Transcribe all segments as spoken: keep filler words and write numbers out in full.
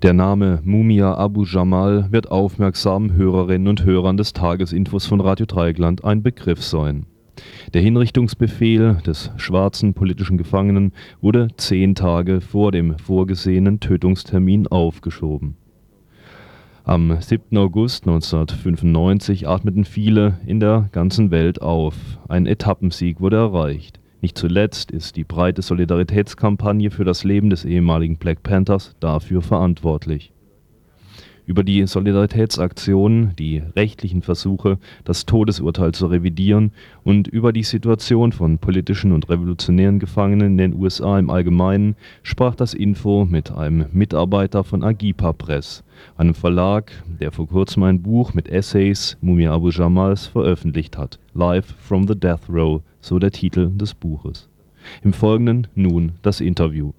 Der Name Mumia Abu Jamal wird aufmerksamen Hörerinnen und Hörern des Tagesinfos von Radio Dreieckland ein Begriff sein. Der Hinrichtungsbefehl des schwarzen politischen Gefangenen wurde zehn Tage vor dem vorgesehenen Tötungstermin aufgeschoben. Am siebten August neunzehnhundertfünfundneunzig atmeten viele in der ganzen Welt auf. Ein Etappensieg wurde erreicht. Nicht zuletzt ist die breite Solidaritätskampagne für das Leben des ehemaligen Black Panthers dafür verantwortlich. Über die Solidaritätsaktionen, die rechtlichen Versuche, das Todesurteil zu revidieren und über die Situation von politischen und revolutionären Gefangenen in den U S A im Allgemeinen sprach das Info mit einem Mitarbeiter von Agipa Press, einem Verlag, der vor kurzem ein Buch mit Essays Mumia Abu Jamals veröffentlicht hat. Live from the Death Row, so der Titel des Buches. Im Folgenden nun das Interview.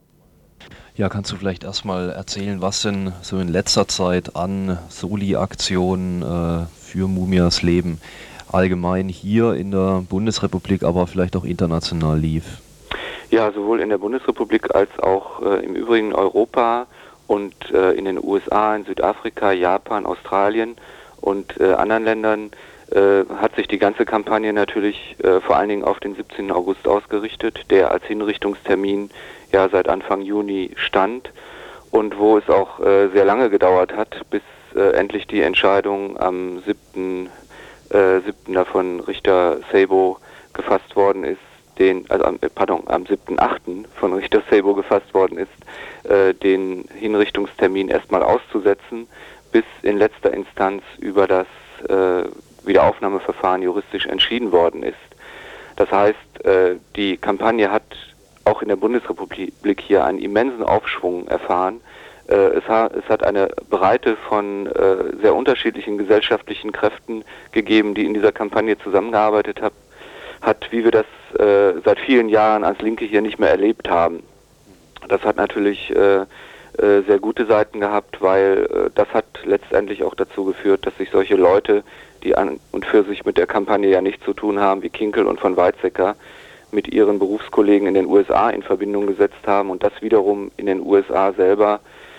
Ja, kannst du vielleicht erstmal erzählen, was denn so in letzter Zeit an Soli-Aktionen äh, für Mumias Leben allgemein hier in der Bundesrepublik, aber vielleicht auch international lief? Ja, sowohl in der Bundesrepublik als auch äh, im übrigen Europa und äh, in den U S A, in Südafrika, Japan, Australien und äh, anderen Ländern äh, hat sich die ganze Kampagne natürlich äh, vor allen Dingen auf den siebzehnten August ausgerichtet, der als Hinrichtungstermin ja seit Anfang Juni stand und wo es auch äh, sehr lange gedauert hat, bis äh, endlich die Entscheidung am siebten Äh, siebten davon Richter Szabo gefasst worden ist, den, also am, pardon, am siebten achten von Richter Szabo gefasst worden ist, äh, den Hinrichtungstermin erstmal auszusetzen, bis in letzter Instanz über das äh, Wiederaufnahmeverfahren juristisch entschieden worden ist. Das heißt, äh, die Kampagne hat auch in der Bundesrepublik hier einen immensen Aufschwung erfahren. Äh, es, ha, es hat eine Breite von äh, sehr unterschiedlichen gesellschaftlichen Kräften gegeben, die in dieser Kampagne zusammengearbeitet hab, hat, wie wir das äh, seit vielen Jahren als Linke hier nicht mehr erlebt haben. Das hat natürlich äh, äh, sehr gute Seiten gehabt, weil äh, das hat letztendlich auch dazu geführt, dass sich solche Leute, die an und für sich mit der Kampagne ja nichts zu tun haben, wie Kinkel und von Weizsäcker, mit ihren Berufskollegen in den U S A in Verbindung gesetzt haben und das wiederum in den U S A selber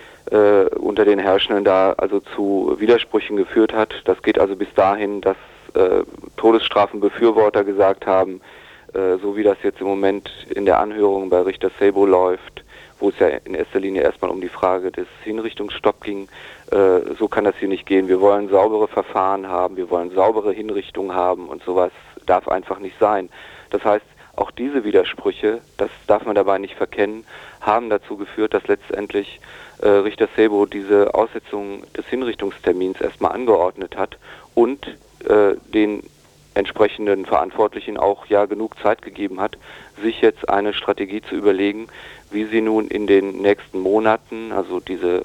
äh, unter den Herrschenden da also zu Widersprüchen geführt hat. Das geht also bis dahin, dass äh, Todesstrafenbefürworter gesagt haben, äh, so wie das jetzt im Moment in der Anhörung bei Richter Szabo läuft, wo es ja in erster Linie erstmal um die Frage des Hinrichtungsstopps ging, äh, so kann das hier nicht gehen. Wir wollen saubere Verfahren haben, wir wollen saubere Hinrichtungen haben und sowas darf einfach nicht sein. Das heißt, auch diese Widersprüche, das darf man dabei nicht verkennen, haben dazu geführt, dass letztendlich äh, Richter Szabo diese Aussetzung des Hinrichtungstermins erstmal angeordnet hat und äh, den entsprechenden Verantwortlichen auch ja genug Zeit gegeben hat, sich jetzt eine Strategie zu überlegen, wie sie nun in den nächsten Monaten, also diese äh,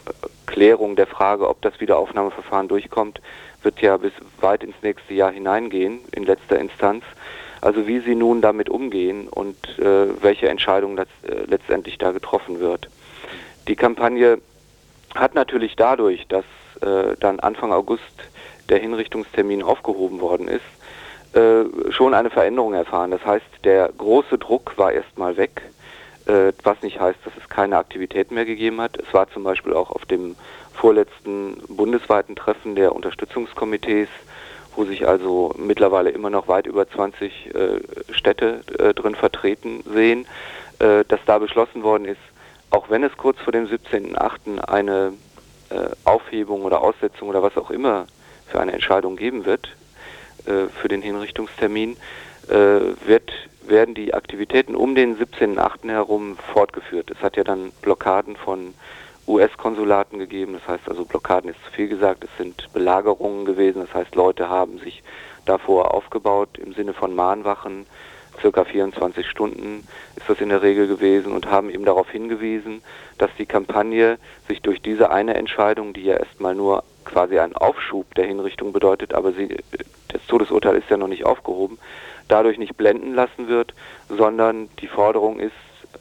Klärung der Frage, ob das Wiederaufnahmeverfahren durchkommt, wird ja bis weit ins nächste Jahr hineingehen, in letzter Instanz. Also wie sie nun damit umgehen und äh, welche Entscheidung das, äh, letztendlich da getroffen wird. Die Kampagne hat natürlich dadurch, dass äh, dann Anfang August der Hinrichtungstermin aufgehoben worden ist, äh, schon eine Veränderung erfahren. Das heißt, der große Druck war erstmal weg, äh, was nicht heißt, dass es keine Aktivitäten mehr gegeben hat. Es war zum Beispiel auch auf dem vorletzten bundesweiten Treffen der Unterstützungskomitees, wo sich also mittlerweile immer noch weit über zwanzig äh, Städte äh, drin vertreten sehen, äh, dass da beschlossen worden ist, auch wenn es kurz vor dem siebzehnten achten eine äh, Aufhebung oder Aussetzung oder was auch immer für eine Entscheidung geben wird, äh, für den Hinrichtungstermin, äh, wird, werden die Aktivitäten um den siebzehnten achten herum fortgeführt. Es hat ja dann Blockaden von U S-Konsulaten gegeben, das heißt also Blockaden ist zu viel gesagt, es sind Belagerungen gewesen, das heißt Leute haben sich davor aufgebaut im Sinne von Mahnwachen, circa vierundzwanzig Stunden ist das in der Regel gewesen und haben eben darauf hingewiesen, dass die Kampagne sich durch diese eine Entscheidung, die ja erstmal nur quasi einen Aufschub der Hinrichtung bedeutet, aber sie, das Todesurteil ist ja noch nicht aufgehoben, dadurch nicht blenden lassen wird, sondern die Forderung ist,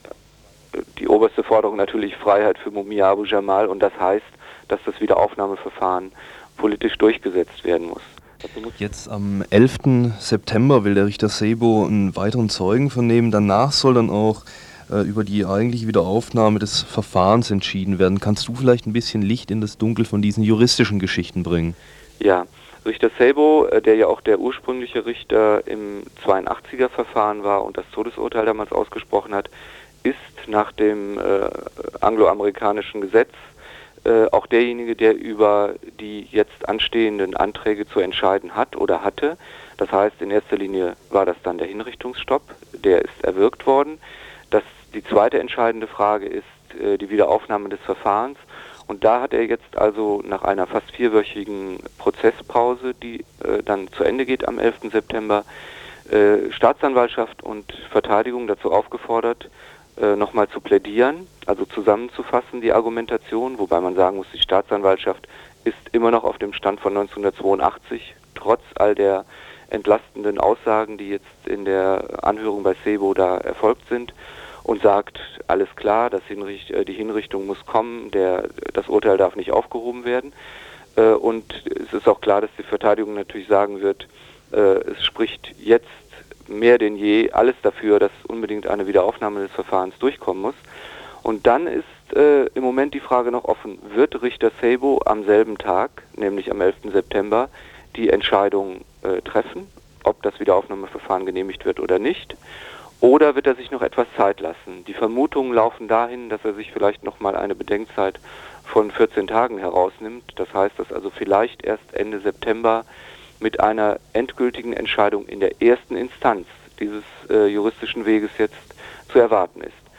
die oberste Forderung natürlich Freiheit für Mumia Abu Jamal und das heißt, dass das Wiederaufnahmeverfahren politisch durchgesetzt werden muss. Jetzt am elften September will der Richter Szabo einen weiteren Zeugen vernehmen. Danach soll dann auch äh, über die eigentliche Wiederaufnahme des Verfahrens entschieden werden. Kannst du vielleicht ein bisschen Licht in das Dunkel von diesen juristischen Geschichten bringen? Ja, Richter Szabo, äh, der ja auch der ursprüngliche Richter im zweiundachtziger-Verfahren war und das Todesurteil damals ausgesprochen hat, ist nach dem äh, angloamerikanischen Gesetz äh, auch derjenige, der über die jetzt anstehenden Anträge zu entscheiden hat oder hatte. Das heißt, in erster Linie war das dann der Hinrichtungsstopp, der ist erwirkt worden. Das, die zweite entscheidende Frage ist äh, die Wiederaufnahme des Verfahrens. Und da hat er jetzt also nach einer fast vierwöchigen Prozesspause, die äh, dann zu Ende geht am elften September, äh, Staatsanwaltschaft und Verteidigung dazu aufgefordert, äh, nochmal zu plädieren, also zusammenzufassen die Argumentation, wobei man sagen muss, die Staatsanwaltschaft ist immer noch auf dem Stand von neunzehnhundertzweiundachtzig, trotz all der entlastenden Aussagen, die jetzt in der Anhörung bei Szabo da erfolgt sind, und sagt, alles klar, das Hinricht, äh, die Hinrichtung muss kommen, der, das Urteil darf nicht aufgehoben werden. Äh, und es ist auch klar, dass die Verteidigung natürlich sagen wird, äh, es spricht jetzt mehr denn je alles dafür, dass unbedingt eine Wiederaufnahme des Verfahrens durchkommen muss. Und dann ist äh, im Moment die Frage noch offen, wird Richter Szabo am selben Tag, nämlich am elften September, die Entscheidung äh, treffen, ob das Wiederaufnahmeverfahren genehmigt wird oder nicht? Oder wird er sich noch etwas Zeit lassen? Die Vermutungen laufen dahin, dass er sich vielleicht noch mal eine Bedenkzeit von vierzehn Tagen herausnimmt. Das heißt, dass also vielleicht erst Ende September mit einer endgültigen Entscheidung in der ersten Instanz dieses äh, juristischen Weges jetzt zu erwarten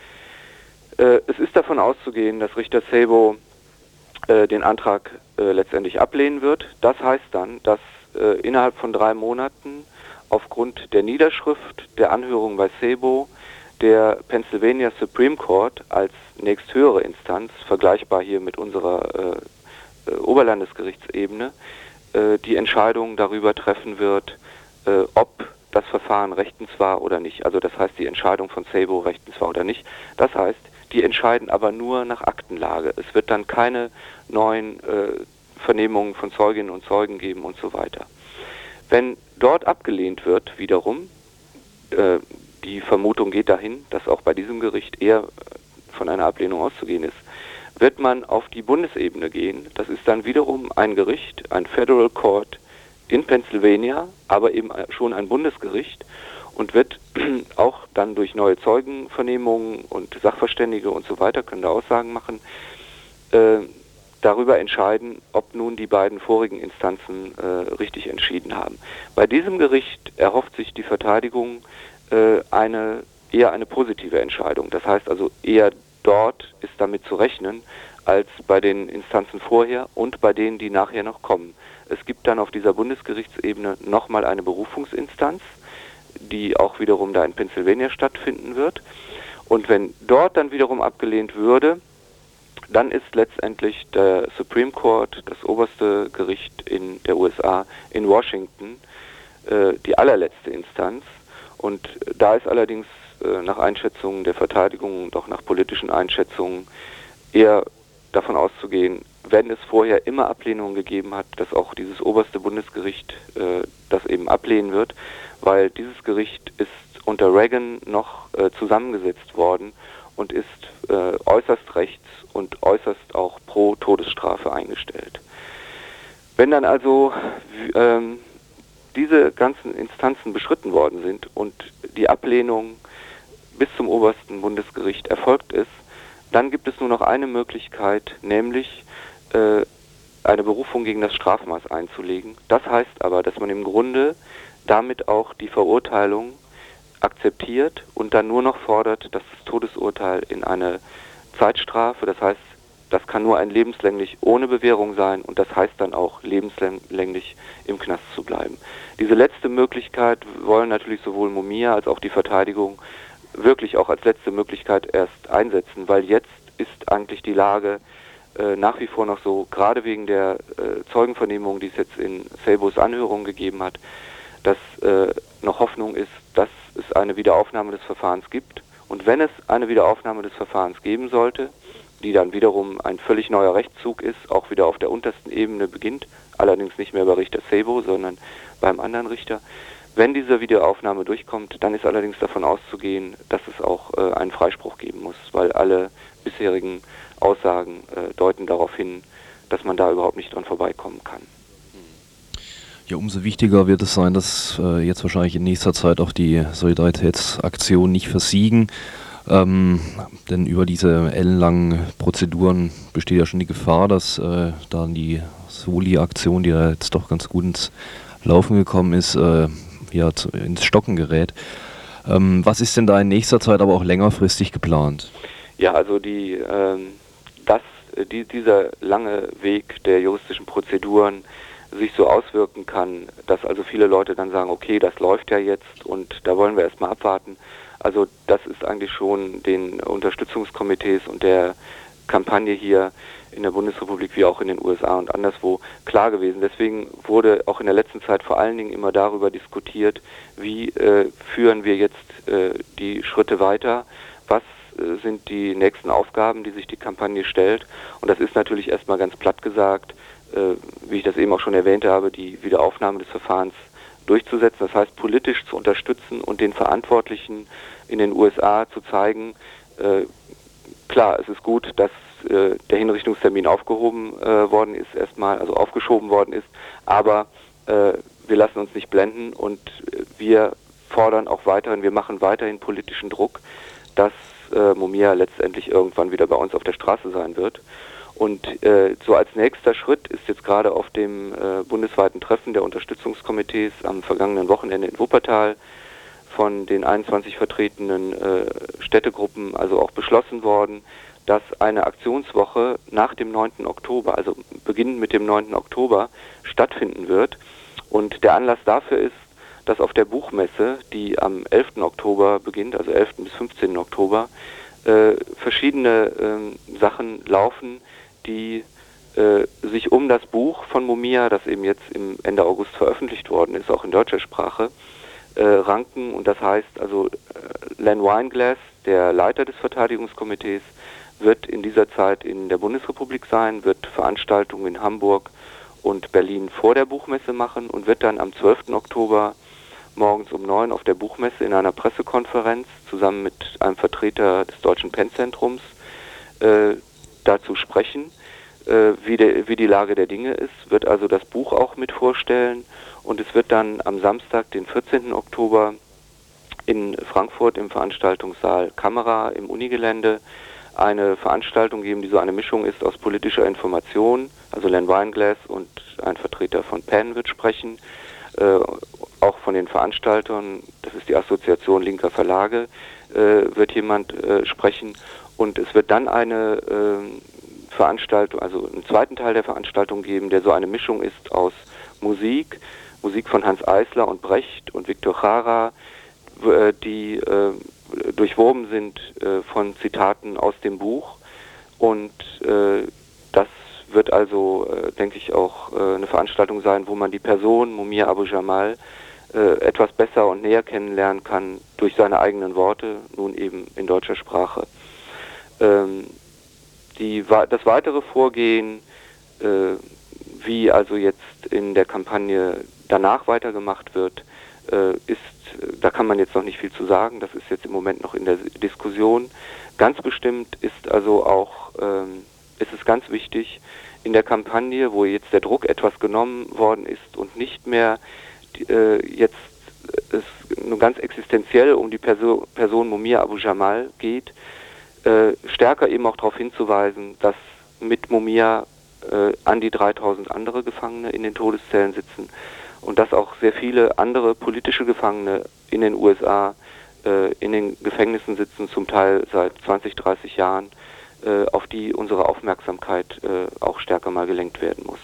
ist. Äh, es ist davon auszugehen, dass Richter Szabo äh, den Antrag äh, letztendlich ablehnen wird. Das heißt dann, dass äh, innerhalb von drei Monaten aufgrund der Niederschrift der Anhörung bei Szabo der Pennsylvania Supreme Court als nächsthöhere Instanz, vergleichbar hier mit unserer äh, äh, Oberlandesgerichtsebene, äh, die Entscheidung darüber treffen wird, äh, ob das Verfahren rechtens war oder nicht. Also das heißt, die Entscheidung von Szabo rechtens war oder nicht. Das heißt, die entscheiden aber nur nach Aktenlage. Es wird dann keine neuen äh, Vernehmungen von Zeuginnen und Zeugen geben und so weiter. Wenn dort abgelehnt wird, wiederum, äh, die Vermutung geht dahin, dass auch bei diesem Gericht eher von einer Ablehnung auszugehen ist, wird man auf die Bundesebene gehen. Das ist dann wiederum ein Gericht, ein Federal Court in Pennsylvania, aber eben schon ein Bundesgericht und wird auch dann durch neue Zeugenvernehmungen und Sachverständige und so weiter, können da Aussagen machen, äh, darüber entscheiden, ob nun die beiden vorigen Instanzen äh, richtig entschieden haben. Bei diesem Gericht erhofft sich die Verteidigung äh, eine eher eine positive Entscheidung. Das heißt also, eher dort ist damit zu rechnen, als bei den Instanzen vorher und bei denen, die nachher noch kommen. Es gibt dann auf dieser Bundesgerichtsebene nochmal eine Berufungsinstanz, die auch wiederum da in Pennsylvania stattfinden wird. Und wenn dort dann wiederum abgelehnt würde, dann ist letztendlich der Supreme Court, das oberste Gericht in der U S A, in Washington, äh, die allerletzte Instanz. Und da ist allerdings äh, nach Einschätzungen der Verteidigung und auch nach politischen Einschätzungen eher davon auszugehen, wenn es vorher immer Ablehnungen gegeben hat, dass auch dieses oberste Bundesgericht äh, das eben ablehnen wird, weil dieses Gericht ist unter Reagan noch äh, zusammengesetzt worden und ist äh, äußerst rechts und äußerst auch pro Todesstrafe eingestellt. Wenn dann also ähm, diese ganzen Instanzen beschritten worden sind und die Ablehnung bis zum obersten Bundesgericht erfolgt ist, dann gibt es nur noch eine Möglichkeit, nämlich äh, eine Berufung gegen das Strafmaß einzulegen. Das heißt aber, dass man im Grunde damit auch die Verurteilung akzeptiert und dann nur noch fordert, dass das Todesurteil in eine Zeitstrafe, das heißt, das kann nur ein lebenslänglich ohne Bewährung sein und das heißt dann auch lebenslänglich im Knast zu bleiben. Diese letzte Möglichkeit wollen natürlich sowohl Mumia als auch die Verteidigung wirklich auch als letzte Möglichkeit erst einsetzen, weil jetzt ist eigentlich die Lage äh, nach wie vor noch so, gerade wegen der äh, Zeugenvernehmung, die es jetzt in Szabos Anhörung gegeben hat, dass äh, noch Hoffnung ist, dass es eine Wiederaufnahme des Verfahrens gibt. Und wenn es eine Wiederaufnahme des Verfahrens geben sollte, die dann wiederum ein völlig neuer Rechtszug ist, auch wieder auf der untersten Ebene beginnt, allerdings nicht mehr bei Richter Szabo, sondern beim anderen Richter, wenn diese Videoaufnahme durchkommt, dann ist allerdings davon auszugehen, dass es auch äh, einen Freispruch geben muss, weil alle bisherigen Aussagen äh, deuten darauf hin, dass man da überhaupt nicht dran vorbeikommen kann. Ja, umso wichtiger wird es sein, dass äh, jetzt wahrscheinlich in nächster Zeit auch die Solidaritätsaktionen nicht versiegen. Ähm, denn über diese ellenlangen Prozeduren besteht ja schon die Gefahr, dass äh, dann die Soli-Aktion, die da jetzt doch ganz gut ins Laufen gekommen ist, äh, ja, zu, ins Stocken gerät. Ähm, was ist denn da in nächster Zeit, aber auch längerfristig geplant? Ja, also die, ähm, dass die, dieser lange Weg der juristischen Prozeduren sich so auswirken kann, dass also viele Leute dann sagen, okay, das läuft ja jetzt und da wollen wir erstmal abwarten. Also das ist eigentlich schon den Unterstützungskomitees und der Kampagne hier in der Bundesrepublik wie auch in den U S A und anderswo klar gewesen. Deswegen wurde auch in der letzten Zeit vor allen Dingen immer darüber diskutiert, wie äh, führen wir jetzt äh, die Schritte weiter, was äh, sind die nächsten Aufgaben, die sich die Kampagne stellt. Und das ist natürlich erstmal ganz platt gesagt, äh, wie ich das eben auch schon erwähnt habe, die Wiederaufnahme des Verfahrens durchzusetzen, das heißt politisch zu unterstützen und den Verantwortlichen in den U S A zu zeigen, äh, klar, es ist gut, dass äh, der Hinrichtungstermin aufgehoben äh, worden ist, erstmal, also aufgeschoben worden ist, aber äh, wir lassen uns nicht blenden und wir fordern auch weiterhin, wir machen weiterhin politischen Druck, dass äh, Mumia letztendlich irgendwann wieder bei uns auf der Straße sein wird. Und äh, so als nächster Schritt ist jetzt gerade auf dem äh, bundesweiten Treffen der Unterstützungskomitees am vergangenen Wochenende in Wuppertal von den einundzwanzig vertretenen äh, Städtegruppen also auch beschlossen worden, dass eine Aktionswoche nach dem neunten Oktober, also beginnend mit dem neunten Oktober, stattfinden wird. Und der Anlass dafür ist, dass auf der Buchmesse, die am elften Oktober beginnt, also elften bis fünfzehnten Oktober, äh, verschiedene äh, Sachen laufen, die äh, sich um das Buch von Mumia, das eben jetzt im Ende August veröffentlicht worden ist, auch in deutscher Sprache, äh, ranken. Und das heißt, also äh, Len Weinglass, der Leiter des Verteidigungskomitees, wird in dieser Zeit in der Bundesrepublik sein, wird Veranstaltungen in Hamburg und Berlin vor der Buchmesse machen und wird dann am zwölften Oktober morgens um neun auf der Buchmesse in einer Pressekonferenz zusammen mit einem Vertreter des Deutschen Pennzentrums äh, dazu sprechen, äh, wie, de, wie die Lage der Dinge ist, wird also das Buch auch mit vorstellen und es wird dann am Samstag, den vierzehnten Oktober in Frankfurt im Veranstaltungssaal Kamera im Unigelände eine Veranstaltung geben, die so eine Mischung ist aus politischer Information, also Len Weinglass und ein Vertreter von Penn wird sprechen, äh, auch von den Veranstaltern, das ist die Assoziation linker Verlage, äh, wird jemand äh, sprechen und es wird dann eine äh, Veranstaltung, also einen zweiten Teil der Veranstaltung geben, der so eine Mischung ist aus Musik, Musik von Hans Eisler und Brecht und Victor Jara, äh, die äh, durchwoben sind äh, von Zitaten aus dem Buch und äh, das wird also, äh, denke ich, auch äh, eine Veranstaltung sein, wo man die Person Mumia Abu Jamal äh, etwas besser und näher kennenlernen kann durch seine eigenen Worte, nun eben in deutscher Sprache. Ähm, die, das weitere Vorgehen, äh, wie also jetzt in der Kampagne danach weitergemacht wird, äh, ist, da kann man jetzt noch nicht viel zu sagen, das ist jetzt im Moment noch in der Diskussion. Ganz bestimmt ist also auch, ähm, ist es ganz wichtig, in der Kampagne, wo jetzt der Druck etwas genommen worden ist und nicht mehr äh, jetzt es nur ganz existenziell um die Perso Person Mumia Abu Jamal geht, äh, stärker eben auch darauf hinzuweisen, dass mit Mumia äh, an die dreitausend andere Gefangene in den Todeszellen sitzen und dass auch sehr viele andere politische Gefangene in den U S A äh, in den Gefängnissen sitzen, zum Teil seit zwanzig, dreißig Jahren, äh, auf die unsere Aufmerksamkeit äh, auch stärker mal gelenkt werden muss.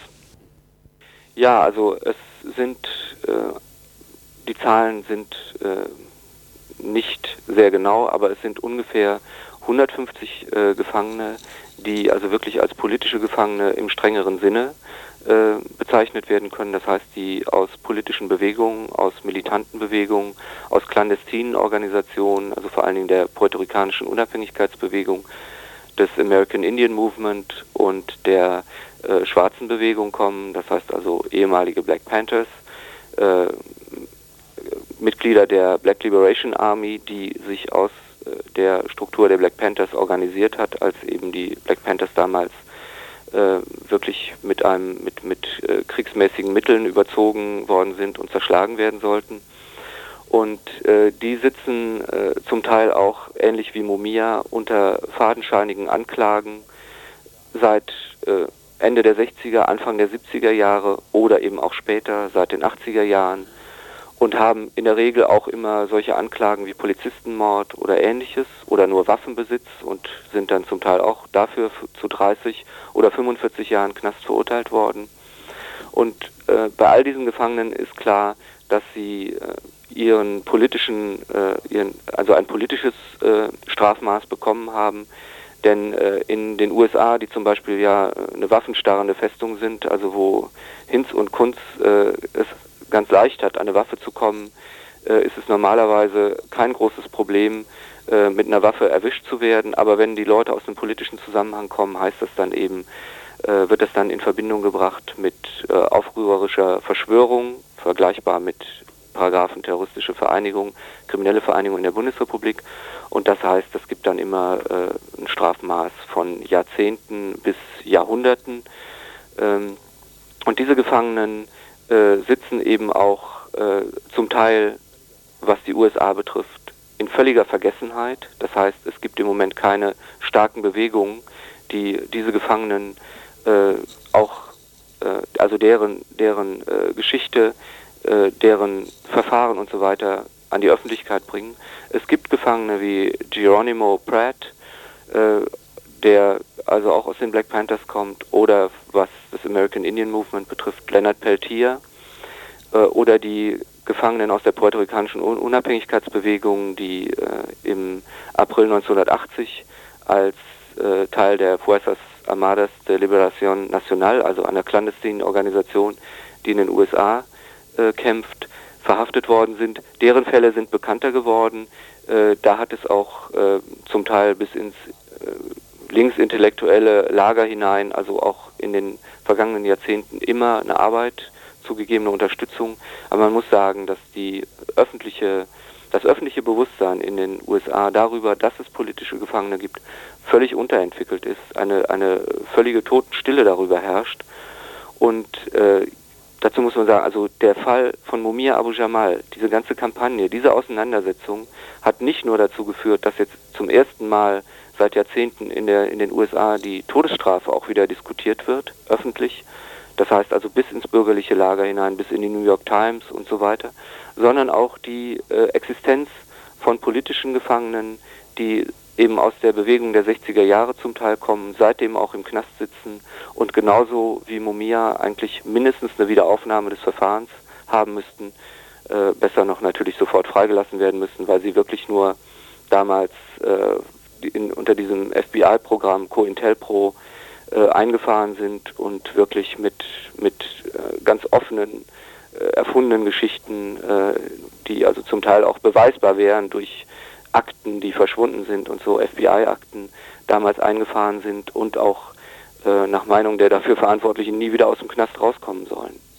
Ja, also es sind, äh, die Zahlen sind äh, nicht sehr genau, aber es sind ungefähr hundertfünfzig äh, Gefangene, die also wirklich als politische Gefangene im strengeren Sinne äh, bezeichnet werden können. Das heißt, die aus politischen Bewegungen, aus militanten Bewegungen, aus clandestinen Organisationen, also vor allen Dingen der puerto-ricanischen Unabhängigkeitsbewegung, des American Indian Movement und der äh, schwarzen Bewegung kommen. Das heißt also ehemalige Black Panthers, äh, Mitglieder der Black Liberation Army, die sich aus äh, der Struktur der Black Panthers organisiert hat, als eben die Black Panthers damals äh, wirklich mit einem mit mit äh, kriegsmäßigen Mitteln überzogen worden sind und zerschlagen werden sollten. Und äh, die sitzen äh, zum Teil auch ähnlich wie Mumia unter fadenscheinigen Anklagen seit äh, Ende der sechziger, Anfang der siebziger Jahre oder eben auch später, seit den achtziger Jahren, und haben in der Regel auch immer solche Anklagen wie Polizistenmord oder ähnliches oder nur Waffenbesitz und sind dann zum Teil auch dafür zu dreißig oder fünfundvierzig Jahren Knast verurteilt worden. Und äh, bei all diesen Gefangenen ist klar, dass sie äh, ihren politischen, äh, ihren, also ein politisches äh, Strafmaß bekommen haben. Denn äh, in den U S A, die zum Beispiel ja eine waffenstarrende Festung sind, also wo Hinz und Kunz äh, es ganz leicht hat, an eine Waffe zu kommen, äh, ist es normalerweise kein großes Problem, äh, mit einer Waffe erwischt zu werden. Aber wenn die Leute aus einem politischen Zusammenhang kommen, heißt das dann eben, äh, wird das dann in Verbindung gebracht mit äh, aufrührerischer Verschwörung, vergleichbar mit Paragraphen terroristische Vereinigung, kriminelle Vereinigung in der Bundesrepublik. Und das heißt, es gibt dann immer äh, ein Strafmaß von Jahrzehnten bis Jahrhunderten. Ähm, und diese Gefangenen äh, sitzen eben auch äh, zum Teil, was die U S A betrifft, in völliger Vergessenheit. Das heißt, es gibt im Moment keine starken Bewegungen, die diese Gefangenen äh, auch, äh, also deren, deren äh, Geschichte, äh, deren Verfahren und so weiter an die Öffentlichkeit bringen. Es gibt Gefangene wie Geronimo Pratt, äh, der also auch aus den Black Panthers kommt, oder was das American Indian Movement betrifft, Leonard Peltier, äh, oder die Gefangenen aus der puerto-ricanischen Unabhängigkeitsbewegung, die äh, im April neunzehnhundertachtzig als äh, Teil der Fuerzas Armadas de Liberación Nacional, also einer clandestinen Organisation, die in den U S A äh, kämpft, verhaftet worden sind. Deren Fälle sind bekannter geworden. Äh, da hat es auch äh, zum Teil bis ins äh, linksintellektuelle Lager hinein, also auch in den vergangenen Jahrzehnten immer eine Arbeit, zugegebene Unterstützung. Aber man muss sagen, dass die öffentliche, das öffentliche Bewusstsein in den U S A darüber, dass es politische Gefangene gibt, völlig unterentwickelt ist. Eine, eine völlige Totenstille darüber herrscht. Und äh, dazu muss man sagen, also der Fall von Mumia Abu Jamal, diese ganze Kampagne, diese Auseinandersetzung hat nicht nur dazu geführt, dass jetzt zum ersten Mal seit Jahrzehnten in der in den U S A die Todesstrafe auch wieder diskutiert wird, öffentlich. Das heißt also bis ins bürgerliche Lager hinein, bis in die New York Times und so weiter, sondern auch die äh, Existenz von politischen Gefangenen, die eben aus der Bewegung der sechziger Jahre zum Teil kommen, seitdem auch im Knast sitzen und genauso wie Mumia eigentlich mindestens eine Wiederaufnahme des Verfahrens haben müssten, äh, besser noch natürlich sofort freigelassen werden müssen, weil sie wirklich nur damals äh, in, unter diesem F B I-Programm COINTELPRO äh, eingefahren sind und wirklich mit, mit äh, ganz offenen, äh, erfundenen Geschichten, äh, die also zum Teil auch beweisbar wären durch Akten, die verschwunden sind und so, F B I-Akten, damals eingefahren sind und auch äh, nach Meinung der dafür Verantwortlichen nie wieder aus dem Knast rauskommen sollen.